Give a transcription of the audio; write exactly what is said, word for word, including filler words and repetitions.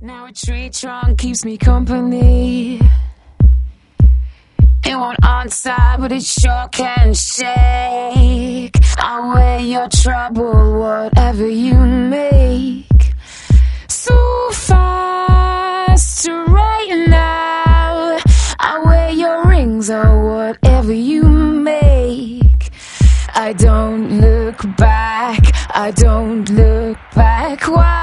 Now a tree trunk keeps me company. It won't answer, but it sure can shake. I'll weigh your trouble, whatever you make. So fast to right now. I'll weigh your rings or whatever you make. I don't look back, I don't look back. Why?